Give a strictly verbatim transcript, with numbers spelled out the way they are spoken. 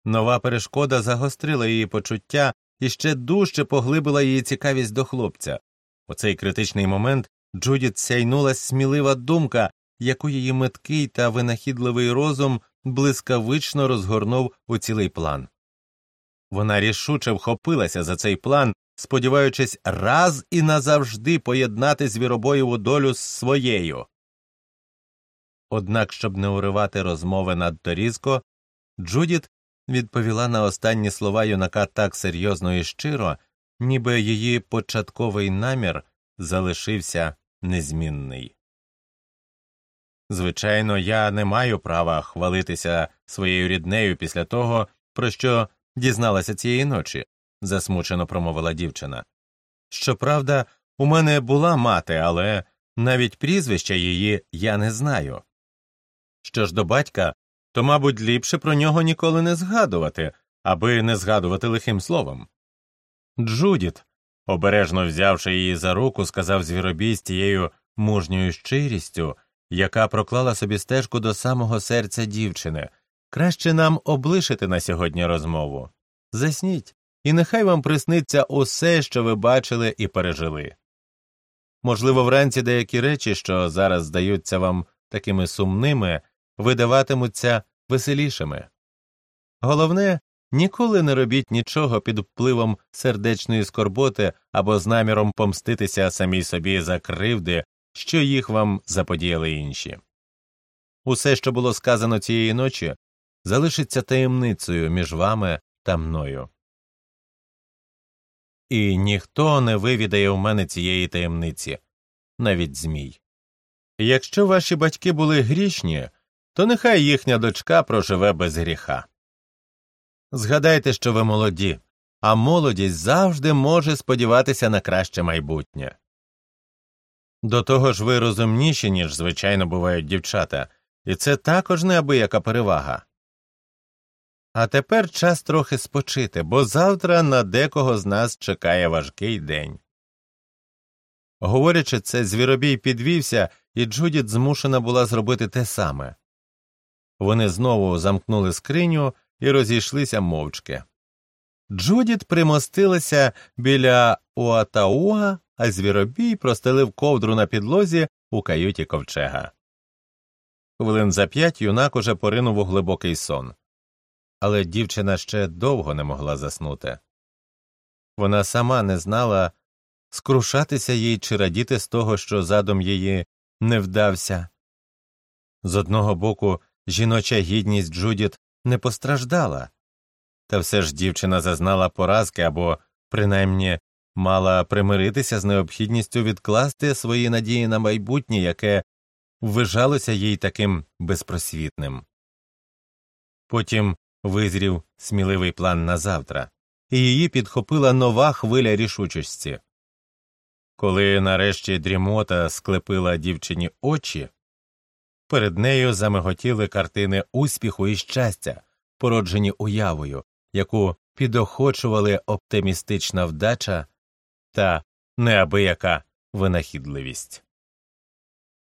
Нова перешкода загострила її почуття і ще дужче поглибила її цікавість до хлопця. У цей критичний момент Джудіт сяйнула смілива думка, яку її меткий та винахідливий розум блискавично розгорнув у цілий план. Вона рішуче вхопилася за цей план, сподіваючись раз і назавжди поєднати Звіробоєву долю з своєю. Однак, щоб не уривати розмови надто різко, Джудіт відповіла на останні слова юнака так серйозно і щиро, ніби її початковий намір залишився незмінний. Звичайно, я не маю права хвалитися своєю ріднею після того, про що дізналася цієї ночі, засмучено промовила дівчина. Щоправда, у мене була мати, але навіть прізвища її я не знаю. Що ж до батька, то, мабуть, ліпше про нього ніколи не згадувати, аби не згадувати лихим словом. Джудіт, обережно взявши її за руку, сказав Звіробій з тією мужньою щирістю, яка проклала собі стежку до самого серця дівчини. Краще нам облишити на сьогодні розмову. Засніть, і нехай вам присниться усе, що ви бачили і пережили. Можливо, вранці деякі речі, що зараз здаються вам такими сумними, видаватимуться веселішими. Головне, ніколи не робіть нічого під впливом сердечної скорботи або з наміром помститися самій собі за кривди, що їх вам заподіяли інші. Усе, що було сказано цієї ночі, залишиться таємницею між вами та мною. І ніхто не вивідає у мене цієї таємниці, навіть Змій. Якщо ваші батьки були грішні, то нехай їхня дочка проживе без гріха. Згадайте, що ви молоді, а молодість завжди може сподіватися на краще майбутнє. До того ж ви розумніші, ніж, звичайно, бувають дівчата, і це також неабияка перевага. А тепер час трохи спочити, бо завтра на декого з нас чекає важкий день. Говорячи це, Звіробій підвівся, і Джудіт змушена була зробити те саме. Вони знову замкнули скриню і розійшлися мовчки. Джудіт примостилася біля Уатауа, а Звіробій простелив ковдру на підлозі у каюті ковчега. Хвилин за п'ять юнак уже поринув у глибокий сон. Але дівчина ще довго не могла заснути. Вона сама не знала, скрушатися їй чи радіти з того, що задум її не вдався. З одного боку, жіноча гідність Джудіт не постраждала, та все ж дівчина зазнала поразки або, принаймні, мала примиритися з необхідністю відкласти свої надії на майбутнє, яке ввижалося їй таким безпросвітним. Потім визрів сміливий план на завтра, і її підхопила нова хвиля рішучості. Коли нарешті дрімота склепила дівчині очі, перед нею замиготіли картини успіху і щастя, породжені уявою, яку підохочували оптимістична вдача та неабияка винахідливість.